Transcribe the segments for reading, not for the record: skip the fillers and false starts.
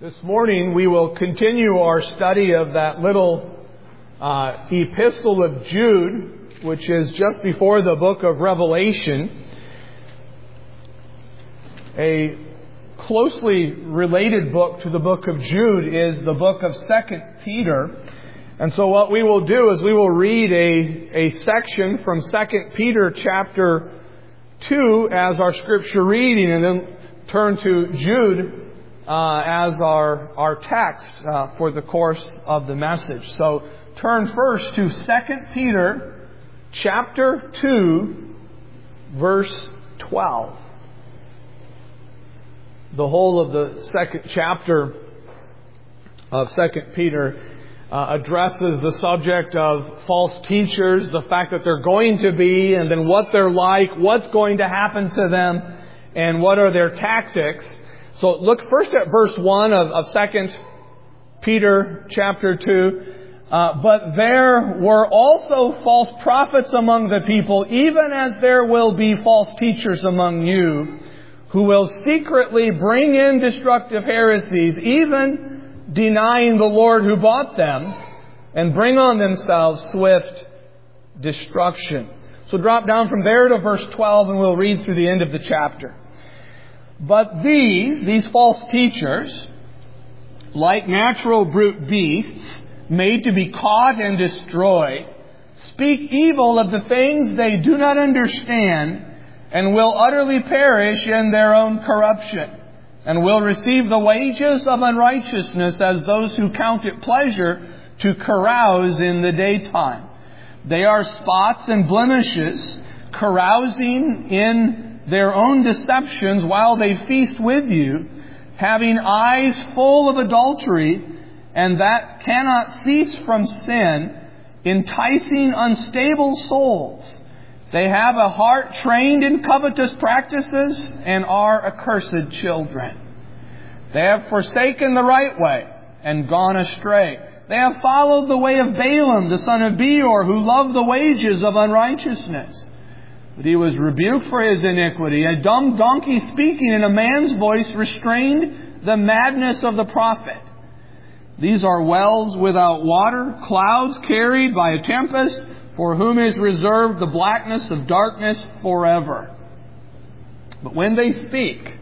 This morning we will continue our study of that little epistle of Jude, which is just before the book of Revelation. A closely related book to the book of Jude is the book of 2 Peter. And so what we will do is we will read a section from 2 Peter chapter 2 as our scripture reading, and then turn to Jude as our text for the course of the message. So turn first to 2 Peter chapter 2, verse 12. The whole of the second chapter of 2 Peter addresses the subject of false teachers, the fact that they're going to be, and then what they're like, what's going to happen to them, and what are their tactics. So look first at verse 1 of 2 Peter chapter 2. But there were also false prophets among the people, even as there will be false teachers among you, who will secretly bring in destructive heresies, even denying the Lord who bought them, and bring on themselves swift destruction. So drop down from there to verse 12 and we'll read through the end of the chapter. But these false teachers, like natural brute beasts, made to be caught and destroyed, speak evil of the things they do not understand, and will utterly perish in their own corruption, and will receive the wages of unrighteousness as those who count it pleasure to carouse in the daytime. They are spots and blemishes, carousing in their own deceptions while they feast with you, having eyes full of adultery, and that cannot cease from sin, enticing unstable souls. They have a heart trained in covetous practices and are accursed children. They have forsaken the right way and gone astray. They have followed the way of Balaam, the son of Beor, who loved the wages of unrighteousness. But he was rebuked for his iniquity. A dumb donkey speaking in a man's voice restrained the madness of the prophet. These are wells without water, clouds carried by a tempest, for whom is reserved the blackness of darkness forever. But when they speak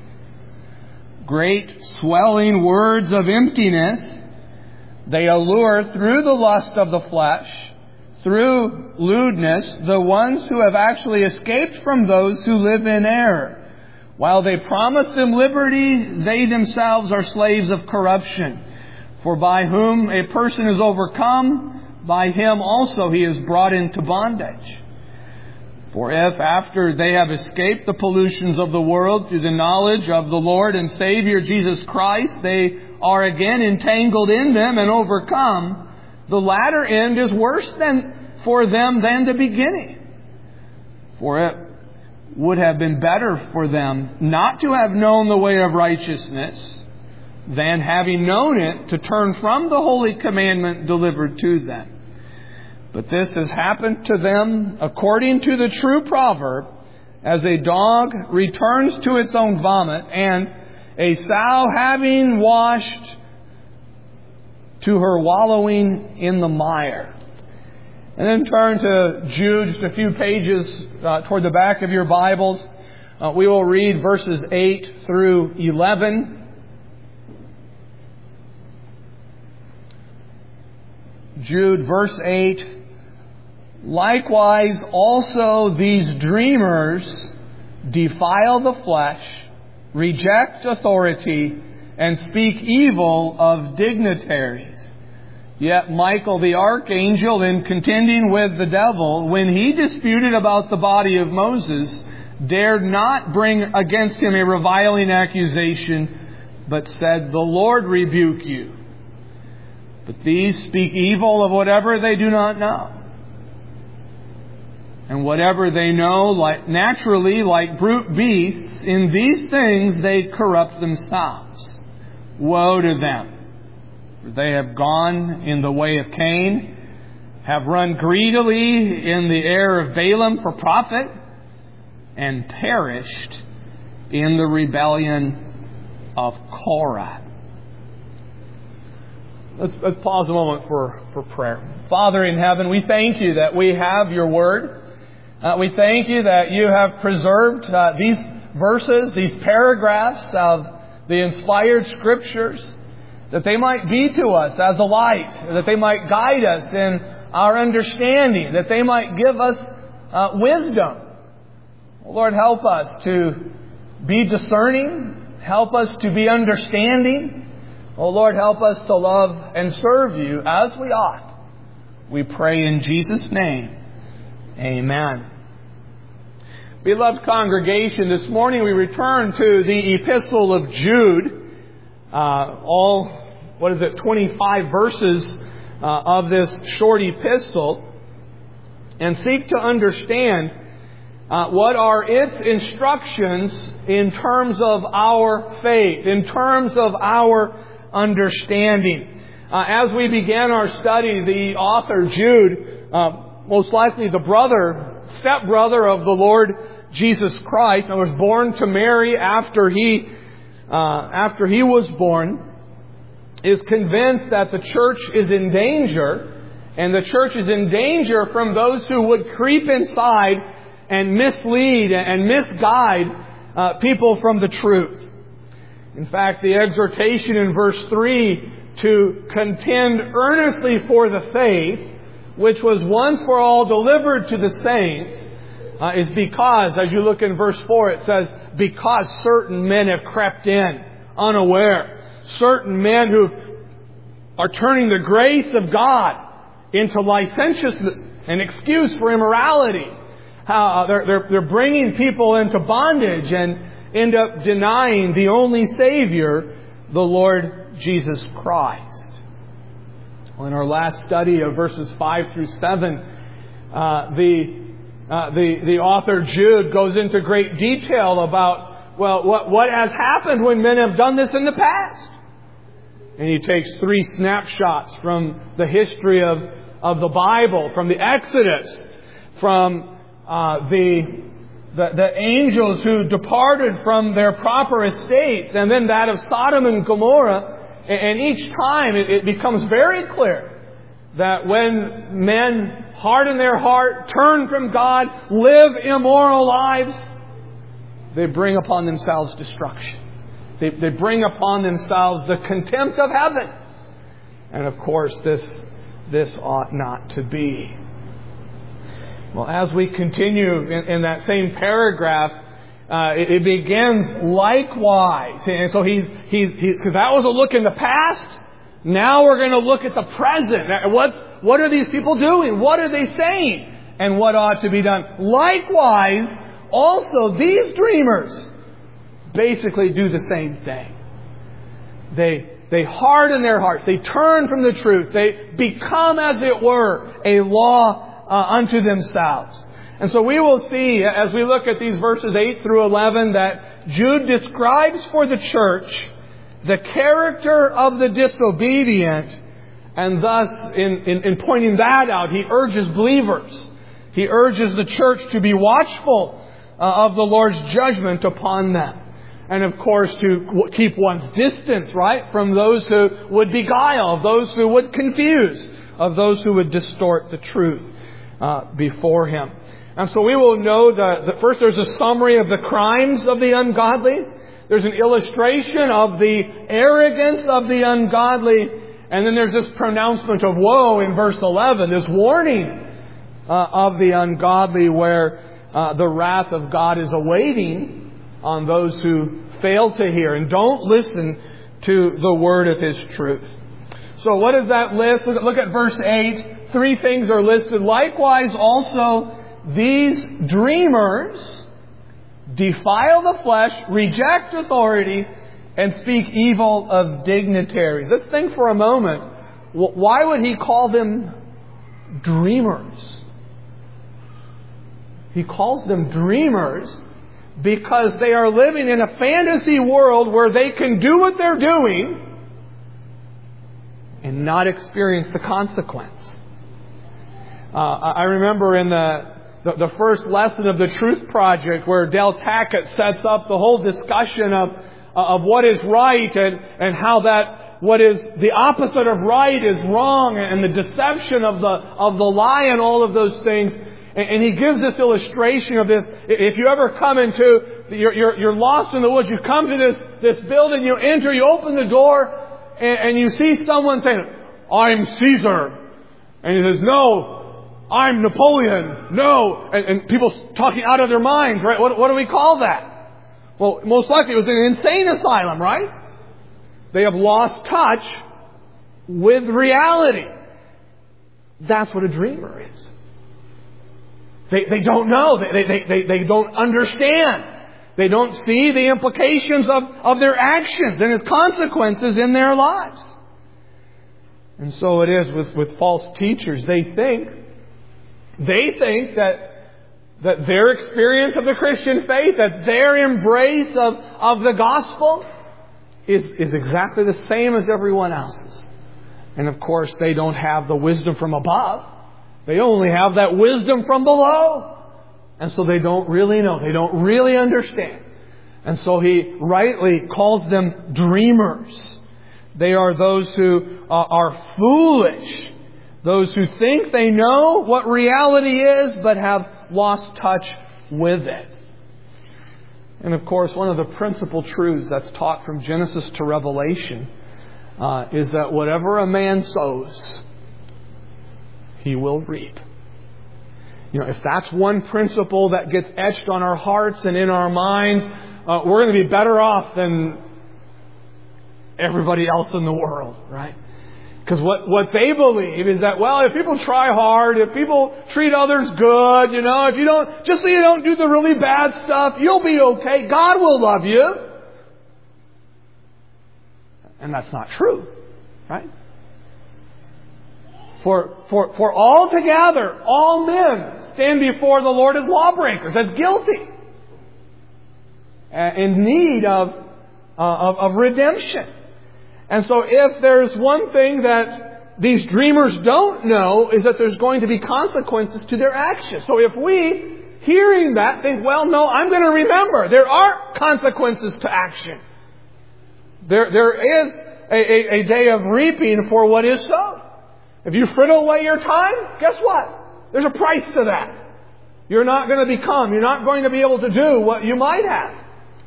great swelling words of emptiness, they allure through the lust of the flesh, through lewdness, the ones who have actually escaped from those who live in error. While they promise them liberty, they themselves are slaves of corruption. For by whom a person is overcome, by him also he is brought into bondage. For if after they have escaped the pollutions of the world through the knowledge of the Lord and Savior Jesus Christ, they are again entangled in them and overcome, the latter end is worse for them than the beginning. For it would have been better for them not to have known the way of righteousness than, having known it, to turn from the holy commandment delivered to them. But this has happened to them according to the true proverb, as a dog returns to its own vomit, and a sow having washed to her wallowing in the mire. And then turn to Jude, just a few pages toward the back of your Bibles. We will read verses 8 through 11. Jude, verse 8. Likewise also these dreamers defile the flesh, reject authority, and speak evil of dignitaries. Yet Michael the archangel, in contending with the devil, when he disputed about the body of Moses, dared not bring against him a reviling accusation, but said, "The Lord rebuke you." But these speak evil of whatever they do not know. And whatever they know, naturally, like brute beasts, in these things they corrupt themselves. Woe to them! For they have gone in the way of Cain, have run greedily in the error of Balaam for profit, and perished in the rebellion of Korah. Let's pause a moment for prayer. Father in heaven, we thank You that we have Your Word. We thank You that You have preserved these verses, these paragraphs of the inspired Scriptures, that they might be to us as a light, that they might guide us in our understanding, that they might give us wisdom. Lord, help us to be discerning. Help us to be understanding. Oh Lord, help us to love and serve You as we ought. We pray in Jesus' name. Amen. Beloved congregation, this morning we return to the Epistle of Jude. 25 verses of this short epistle, and seek to understand what are its instructions in terms of our faith, in terms of our understanding. As we began our study, the author Jude, most likely the stepbrother of the Lord Jesus Christ, and was born to Mary after he was born, is convinced that the church is in danger, and the church is in danger from those who would creep inside and mislead and misguide people from the truth. In fact, the exhortation in verse 3 to contend earnestly for the faith, which was once for all delivered to the saints, is because, as you look in verse 4, it says, because certain men have crept in unaware. Certain men who are turning the grace of God into licentiousness, an excuse for immorality. How they're bringing people into bondage and end up denying the only Savior, the Lord Jesus Christ. Well, in our last study of verses 5 through 7, the author Jude goes into great detail about, what has happened when men have done this in the past. And he takes 3 snapshots from the history of the Bible, from the Exodus, from the angels who departed from their proper estates, and then that of Sodom and Gomorrah. And each time it becomes very clear that when men harden their heart, turn from God, live immoral lives, they bring upon themselves destruction. They bring upon themselves the contempt of heaven. And of course, this ought not to be. Well, as we continue in that same paragraph, it begins likewise. And so he's because that was a look in the past. Now we're going to look at the present. What are these people doing? What are they saying? And what ought to be done? Likewise, also these dreamers basically do the same thing. They harden their hearts. They turn from the truth. They become, as it were, a law unto themselves. And so we will see, as we look at these verses 8 through 11, that Jude describes for the church the character of the disobedient, and thus, in pointing that out, he urges believers. He urges the church to be watchful of the Lord's judgment upon them. And of course, to keep one's distance, right, from those who would beguile, of those who would confuse, of those who would distort the truth before him. And so we will know that first there's a summary of the crimes of the ungodly. There's an illustration of the arrogance of the ungodly. And then there's this pronouncement of woe in verse 11, this warning of the ungodly, where the wrath of God is awaiting on those who fail to hear and don't listen to the word of His truth. So what is that list? Look at verse 8. 3 things are listed. Likewise also, these dreamers defile the flesh, reject authority, and speak evil of dignitaries. Let's think for a moment. Why would he call them dreamers? He calls them dreamers because they are living in a fantasy world where they can do what they're doing and not experience the consequence. I remember in the first lesson of the Truth Project, where Del Tackett sets up the whole discussion of what is right and how that what is the opposite of right is wrong, and the deception of the lie and all of those things. And he gives this illustration of this. If you ever come into, you're lost in the woods, you come to this building, you enter, you open the door, and you see someone saying, "I'm Caesar." And he says, "No, I'm Napoleon." No. And people talking out of their minds, right? What do we call that? Well, most likely it was an insane asylum, right? They have lost touch with reality. That's what a dreamer is. They don't know. They don't understand. They don't see the implications of their actions and its consequences in their lives. And so it is with false teachers. They think that their experience of the Christian faith, that their embrace of the gospel is exactly the same as everyone else's. And of course, they don't have the wisdom from above. They only have that wisdom from below. And so they don't really know. They don't really understand. And so he rightly calls them dreamers. They are those who are foolish. Those who think they know what reality is, but have lost touch with it. And of course, one of the principal truths that's taught from Genesis to Revelation is that whatever a man sows, he will reap. If that's one principle that gets etched on our hearts and in our minds, we're going to be better off than everybody else in the world, right? Because what they believe is that, well, if people try hard, if people treat others good, if you don't, just so you don't do the really bad stuff, you'll be okay. God will love you. And that's not true, right? For altogether, all men stand before the Lord as lawbreakers, as guilty, in need of redemption. And so if there's one thing that these dreamers don't know, is that there's going to be consequences to their actions. So if we, hearing that, think, well, no, I'm going to remember. There are consequences to action. There is a day of reaping for what is sown. If you fritter away your time, guess what? There's a price to that. You're not going to be able to do what you might have.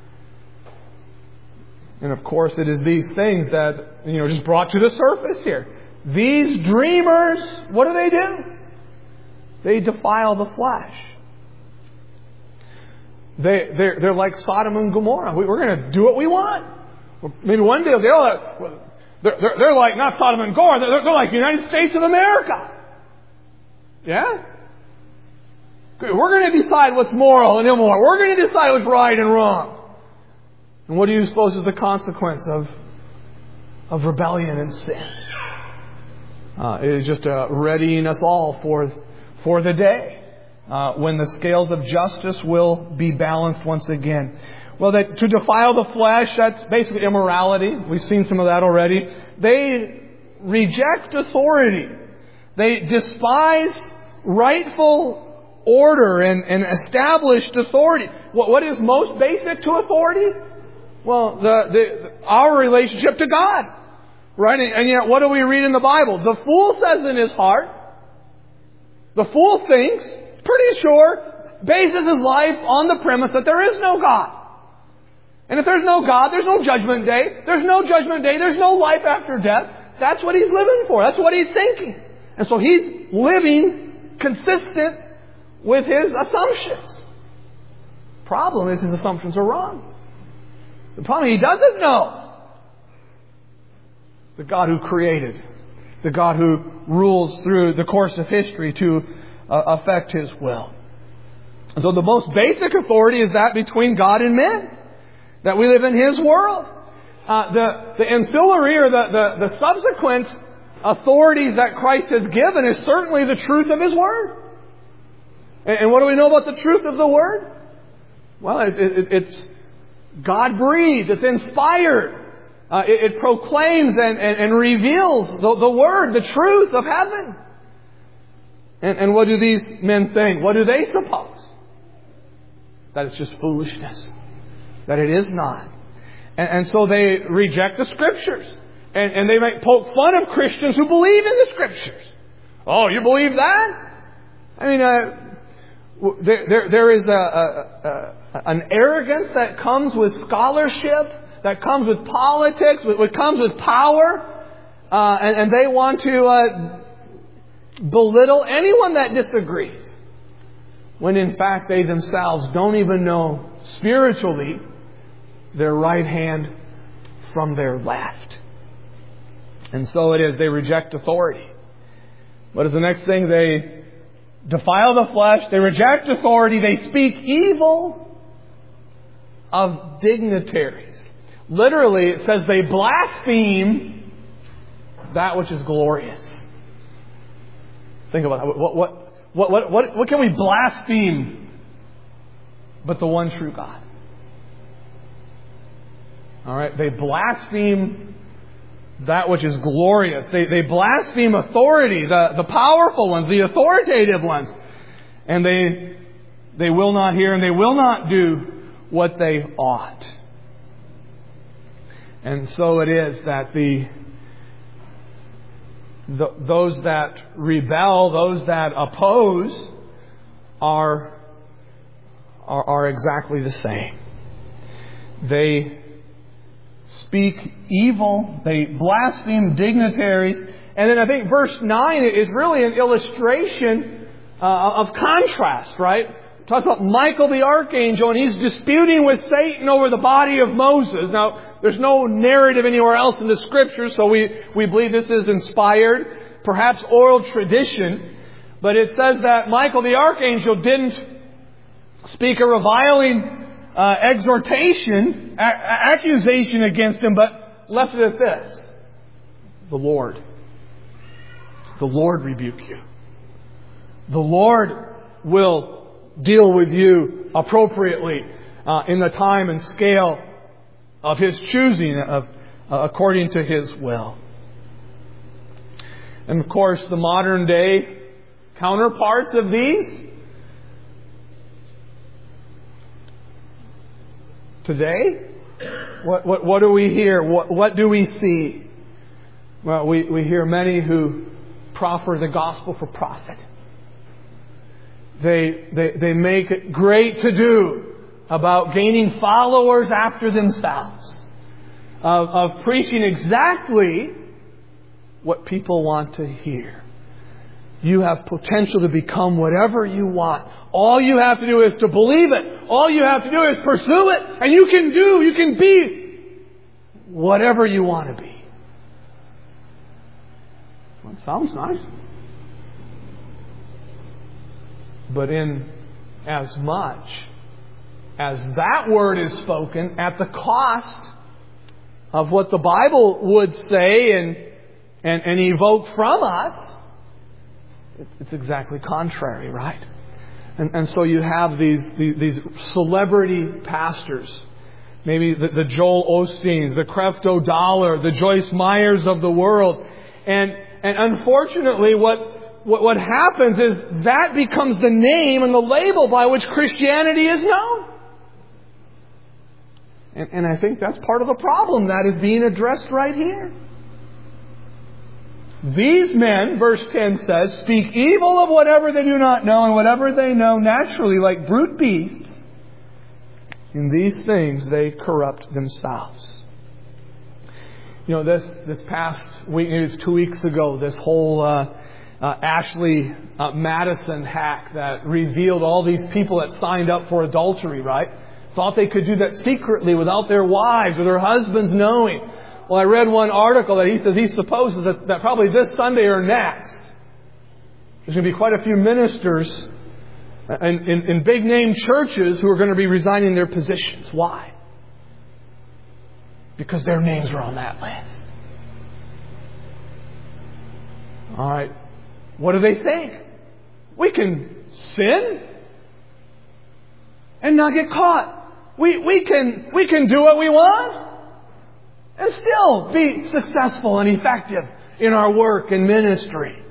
And of course, it is these things that, just brought to the surface here. These dreamers, what do? They defile the flesh. They're like Sodom and Gomorrah. We're going to do what we want. Maybe one day they'll say, they're like not Sodom and Gomorrah. They're like the United States of America. Yeah? We're going to decide what's moral and immoral. We're going to decide what's right and wrong. And what do you suppose is the consequence of rebellion and sin? It is just readying us all for the day when the scales of justice will be balanced once again. Well, to defile the flesh, that's basically immorality. We've seen some of that already. They reject authority. They despise rightful order and established authority. What is most basic to authority? Well, our relationship to God. Right? And yet, what do we read in the Bible? The fool says in his heart, the fool thinks, pretty sure, bases his life on the premise that there is no God. And if there's no God, there's no judgment day. There's no judgment day. There's no life after death. That's what he's living for. That's what he's thinking. And so he's living consistent with his assumptions. Problem is his assumptions are wrong. The problem, he doesn't know the God who created, the God who rules through the course of history to affect His will. And so the most basic authority is that between God and men, that we live in His world. The ancillary or the subsequent authorities that Christ has given is certainly the truth of His Word. And what do we know about the truth of the Word? Well, it's God-breathed. It's inspired. It proclaims and reveals the Word, the truth of heaven. And what do these men think? What do they suppose? That it's just foolishness. That it is not. And so they reject the Scriptures. And they might poke fun of Christians who believe in the Scriptures. Oh, you believe that? I mean, there is an arrogance that comes with scholarship, that comes with politics, that comes with power, and they want to belittle anyone that disagrees, when in fact they themselves don't even know spiritually their right hand from their left. And so it is, they reject authority. What is the next thing? They defile the flesh, they reject authority, they speak evil of dignitaries. Literally, it says they blaspheme that which is glorious. Think about that. What can we blaspheme but the one true God? All right, they blaspheme that which is glorious. They blaspheme authority, the powerful ones, the authoritative ones. And they will not hear and they will not do what they ought. And so it is that those that rebel, those that oppose, are exactly the same. They speak evil, they blaspheme dignitaries, and then I think verse 9 is really an illustration of contrast, right? Talk about Michael the archangel, and he's disputing with Satan over the body of Moses. Now, there's no narrative anywhere else in the Scriptures, so we believe this is inspired, perhaps oral tradition. But it says that Michael the archangel didn't speak a reviling exhortation, accusation against him, but left it at this: the Lord rebuke you. The Lord will deal with you appropriately in the time and scale of His choosing, according to His will. And of course, the modern day counterparts of these today, what do we hear? What do we see? Well, we hear many who proffer the gospel for profit. They make it great to do about gaining followers after themselves, of preaching exactly what people want to hear. You have potential to become whatever you want. All you have to do is to believe it. All you have to do is pursue it. And you can be whatever you want to be. Well, it sounds nice. But in as much as that word is spoken at the cost of what the Bible would say and evoke from us, it's exactly contrary, right? And so you have these celebrity pastors, maybe the Joel Osteens, the Creflo Dollar, the Joyce Meyers of the world, and unfortunately, what happens is that becomes the name and the label by which Christianity is known. And I think that's part of the problem that is being addressed right here. These men, verse 10 says, speak evil of whatever they do not know, and whatever they know naturally, like brute beasts. In these things they corrupt themselves. You know, this past week, maybe it's 2 weeks ago, this whole Ashley Madison hack that revealed all these people that signed up for adultery, right? Thought they could do that secretly without their wives or their husbands knowing. Well, I read one article that he says he supposes that probably this Sunday or next, there's going to be quite a few ministers in big name churches who are going to be resigning their positions. Why? Because their names are on that list. All right. What do they think? We can sin and not get caught. We can do what we want and still be successful and effective in our work and ministry.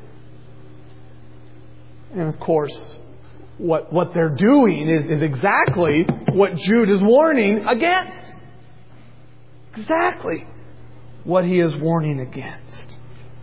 And of course, what they're doing is exactly what Jude is warning against. Exactly what he is warning against.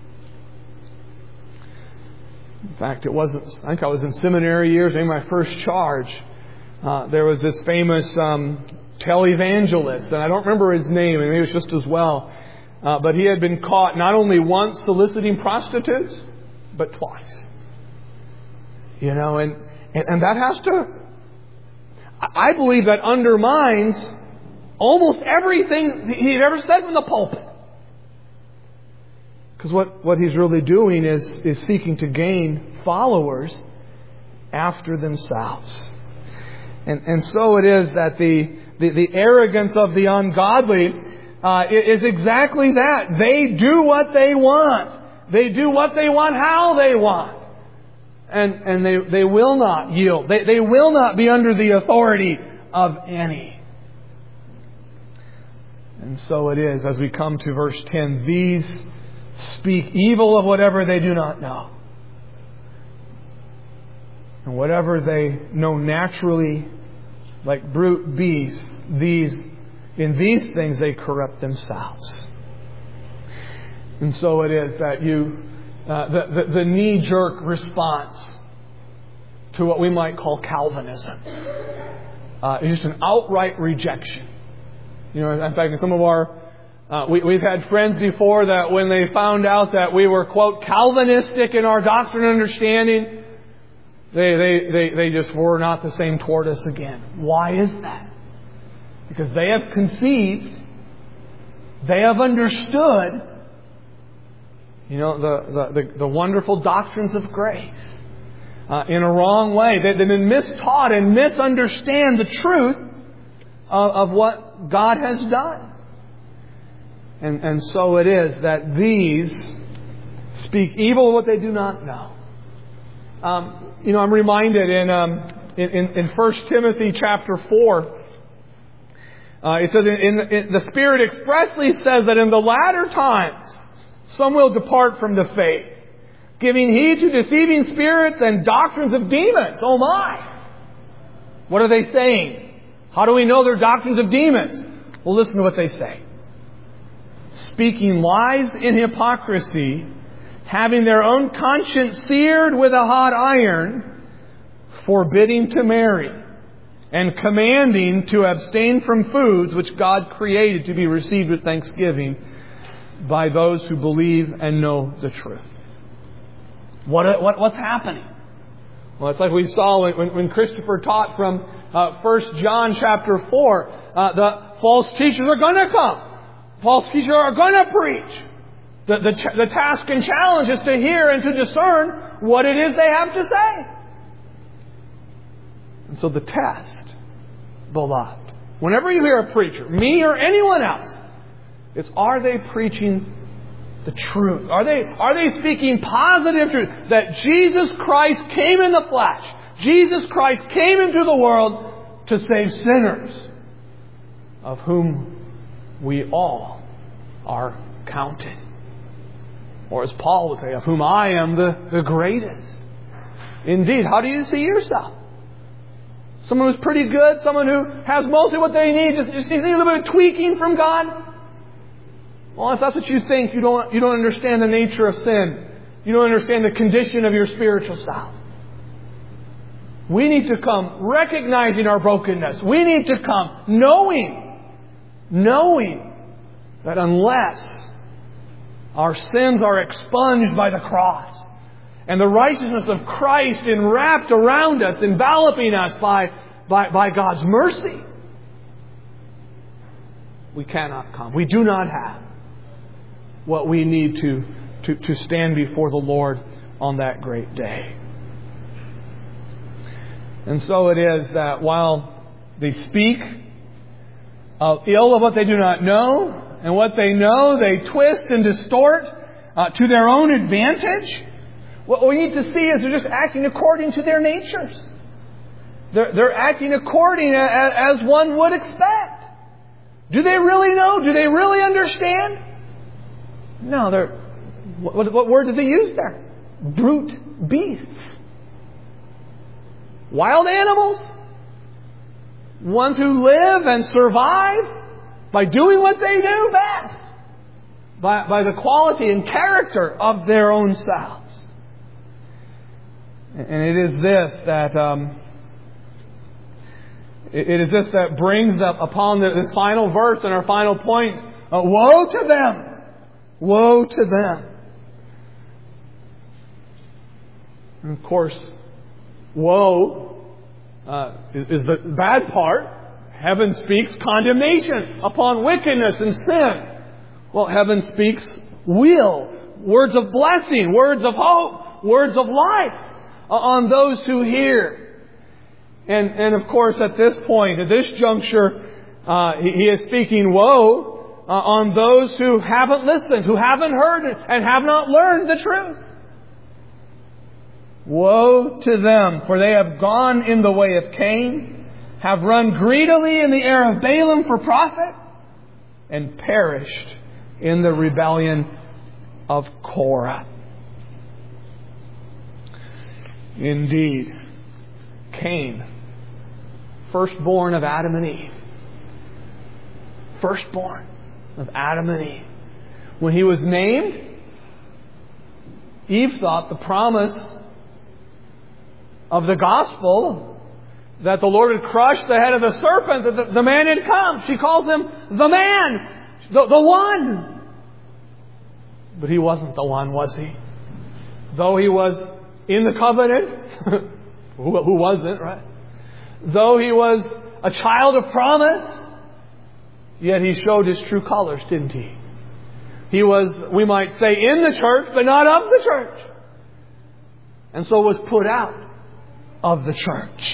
In fact, I think I was in seminary years, maybe my first charge. There was this famous televangelist, and I don't remember his name, and maybe it's just as well. But he had been caught not only once soliciting prostitutes, but twice. You know, and that has to, I believe that undermines almost everything he'd ever said from the pulpit. Because what he's really doing is seeking to gain followers after themselves. And so it is that the arrogance of the ungodly is exactly that. They do what they want. They do what they want, how they want. And they will not yield. They will not be under the authority of any. And so it is, as we come to verse 10, these speak evil of whatever they do not know. And whatever they know naturally, like brute beasts, in these things they corrupt themselves. And so it is that the knee-jerk response to what we might call Calvinism is just an outright rejection. You know, in fact, in some of our we've had friends before that when they found out that we were, quote, Calvinistic in our doctrine and understanding, they just were not the same toward us again. Why is that? Because they have conceived, they have understood, you know, the wonderful doctrines of grace in a wrong way. They've been mistaught and misunderstand the truth of what God has done. And so it is that these speak evil of what they do not know. You know, I'm reminded in 1 Timothy chapter 4, it says, the Spirit expressly says that in the latter times some will depart from the faith, giving heed to deceiving spirits and doctrines of demons. Oh my! What are they saying? How do we know they're doctrines of demons? Well, listen to what they say. Speaking lies in hypocrisy, having their own conscience seared with a hot iron, forbidding to marry, and commanding to abstain from foods which God created to be received with thanksgiving by those who believe and know the truth. What's happening? Well, it's like we saw when Christopher taught from 1 John chapter 4. The false teachers are going to come. False teachers are going to preach. The task and challenge is to hear and to discern what it is they have to say. And so the test, beloved, whenever you hear a preacher, me or anyone else, it's, are they preaching the truth? Are they speaking positive truth? That Jesus Christ came in the flesh. Jesus Christ came into the world to save sinners, of whom we all are counted. Or as Paul would say, of whom I am the greatest. Indeed, how do you see yourself? Someone who's pretty good? Someone who has mostly what they need? Just needs a little bit of tweaking from God? Well, if that's what you think, you don't understand the nature of sin. You don't understand the condition of your spiritual self. We need to come recognizing our brokenness. We need to come knowing that unless our sins are expunged by the cross and the righteousness of Christ enwrapped around us, enveloping us by God's mercy, we cannot come. We do not have what we need to stand before the Lord on that great day. And so it is that while they speak ill of what they do not know, and what they know they twist and distort to their own advantage, what we need to see is they're just acting according to their natures. They're acting according as one would expect. Do they really know? Do they really understand? No, what word did they use there? Brute beasts. Wild animals. Ones who live and survive by doing what they do best. by the quality and character of their own selves. And it is this that brings up upon this final verse and our final point. Woe to them! Woe to them! And of course, woe is the bad part. Heaven speaks condemnation upon wickedness and sin. Well, heaven speaks will, words of blessing, words of hope, words of life on those who hear. And of course, at this point, at this juncture, he is speaking woe on those who haven't listened, who haven't heard it, and have not learned the truth. Woe to them, for they have gone in the way of Cain, have run greedily in the error of Balaam for profit, and perished in the rebellion of Korah. Indeed, Cain, firstborn of Adam and Eve. Firstborn of Adam and Eve. When he was named, Eve thought the promise of the gospel that the Lord had crushed the head of the serpent, that the man had come. She calls him the man, the one. But he wasn't the one, was he? Though he was in the covenant, who wasn't, right? Though he was a child of promise, yet he showed his true colors, didn't he? He was, we might say, in the church, but not of the church. And so was put out of the church.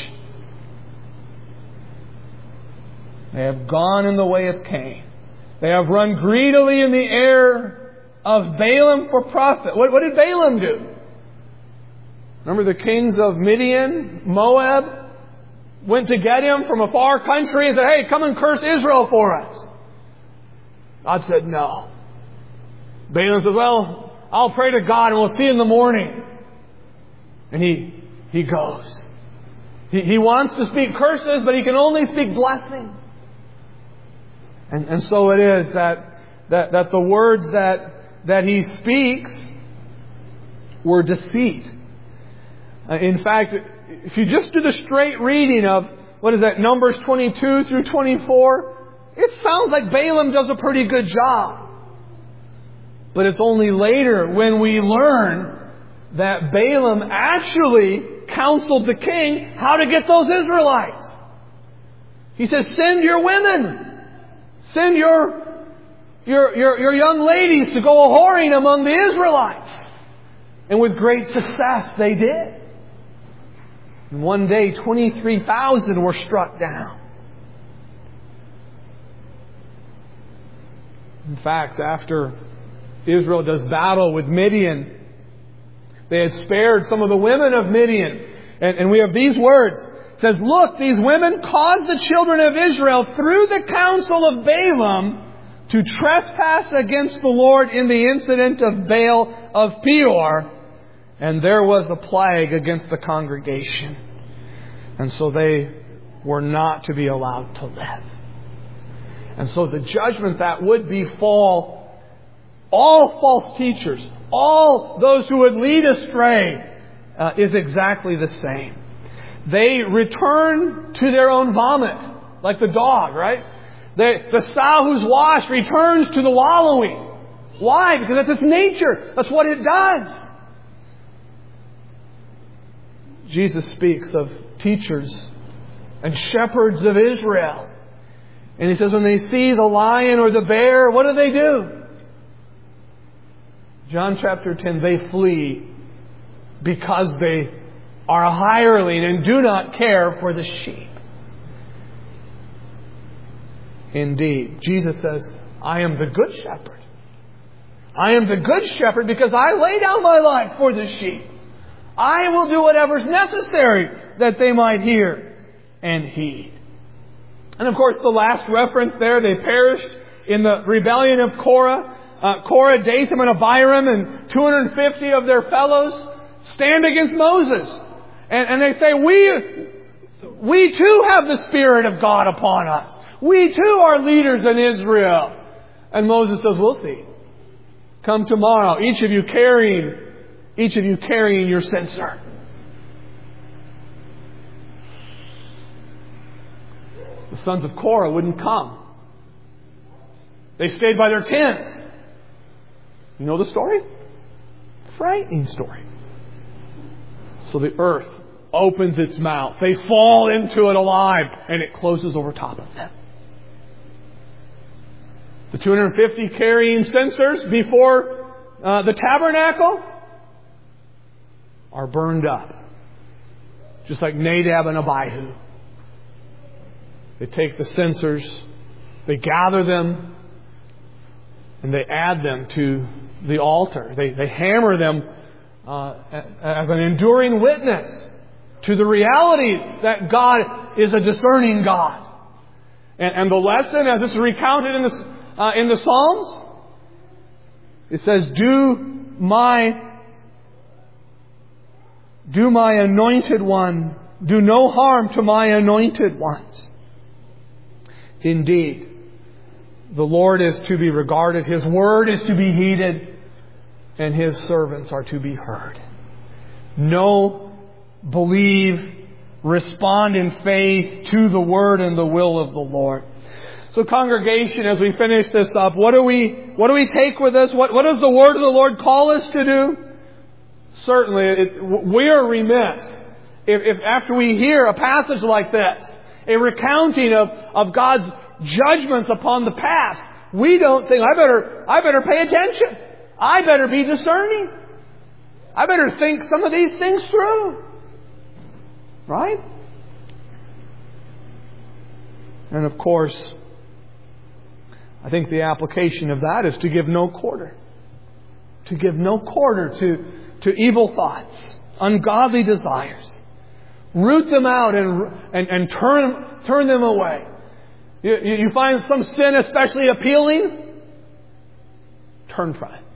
They have gone in the way of Cain. They have run greedily in the error of Balaam for profit. What did Balaam do? Remember the kings of Midian, Moab, went to get him from a far country and said, hey, come and curse Israel for us. God said no. Balaam says, well, I'll pray to God and we'll see in the morning. And he goes. He wants to speak curses, but he can only speak blessing. And so it is that the words that he speaks were deceit. In fact, if you just do the straight reading of, Numbers 22 through 24, it sounds like Balaam does a pretty good job. But it's only later when we learn that Balaam actually counseled the king how to get those Israelites. He says, send your women. Send your young ladies to go a-whoring among the Israelites. And with great success they did. And one day 23,000 were struck down. In fact, after Israel does battle with Midian, they had spared some of the women of Midian. And we have these words. It says, look, these women caused the children of Israel through the counsel of Balaam to trespass against the Lord in the incident of Baal of Peor. And there was a plague against the congregation. And so they were not to be allowed to live. And so the judgment that would befall all false teachers, all those who would lead astray, is exactly the same. They return to their own vomit, like the dog, right? The sow who's washed returns to the wallowing. Why? Because that's its nature. That's what it does. Jesus speaks of teachers and shepherds of Israel. And He says when they see the lion or the bear, what do? John chapter 10, they flee because they are a hireling and do not care for the sheep. Indeed, Jesus says, I am the good shepherd. I am the good shepherd because I lay down my life for the sheep. I will do whatever's necessary that they might hear and heed. And of course, the last reference there, they perished in the rebellion of Korah. Korah, Dathan, and Abiram, and 250 of their fellows stand against Moses. And they say, we too have the Spirit of God upon us. We too are leaders in Israel. And Moses says, we'll see. come tomorrow, each of you carrying your censer. The sons of Korah wouldn't come. They stayed by their tents. You know the story? Frightening story. So the earth opens its mouth. They fall into it alive, and it closes over top of them. The 250 carrying censers before the tabernacle are burned up. Just like Nadab and Abihu. They take the censers, they gather them, and they add them to the altar. They hammer them as an enduring witness to the reality that God is a discerning God. And the lesson, as is recounted in the Psalms, it says, Do my anointed one, do no harm to my anointed ones. Indeed, the Lord is to be regarded, His word is to be heeded, and His servants are to be heard. Know, believe, respond in faith to the word and the will of the Lord. So congregation, as we finish this up, what do we take with us? What does the word of the Lord call us to do? Certainly, we are remiss if after we hear a passage like this, a recounting of God's judgments upon the past, we don't think, I better pay attention. I better be discerning. I better think some of these things through. Right? And of course, I think the application of that is to give no quarter. To give no quarter to evil thoughts, ungodly desires. Root them out and turn them away. You find some sin especially appealing? Turn from it.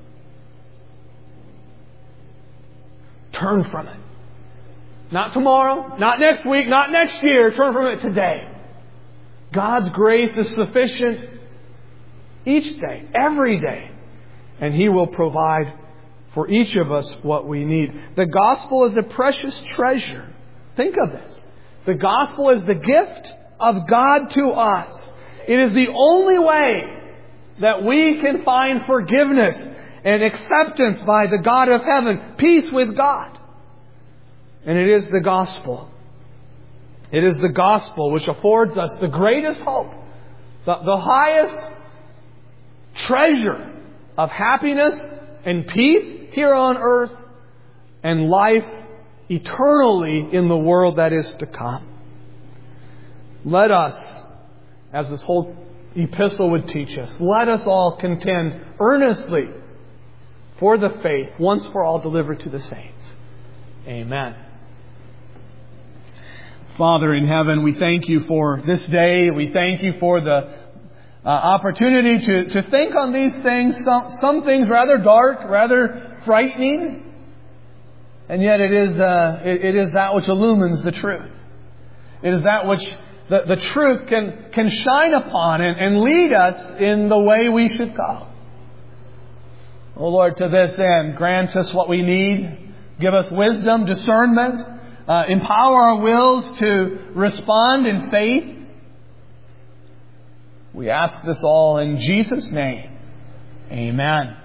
Turn from it. Not tomorrow, not next week, not next year. Turn from it today. God's grace is sufficient each day, every day. And He will provide for each of us what we need. The gospel is a precious treasure. Think of this. The gospel is the gift of God to us. It is the only way that we can find forgiveness and acceptance by the God of heaven, peace with God. And it is the gospel. It is the gospel which affords us the greatest hope, the highest treasure of happiness and peace here on earth and life eternally in the world that is to come. Let us, as this whole epistle would teach us, let us all contend earnestly for the faith once for all delivered to the saints. Amen. Father in heaven, we thank You for this day. We thank You for the opportunity to think on these things. Some things rather dark, rather frightening. And yet it is that which illumines the truth. It is that which the truth can shine upon and lead us in the way we should go. Oh Lord, to this end, grant us what we need. Give us wisdom, discernment. Empower our wills to respond in faith. We ask this all in Jesus' name. Amen.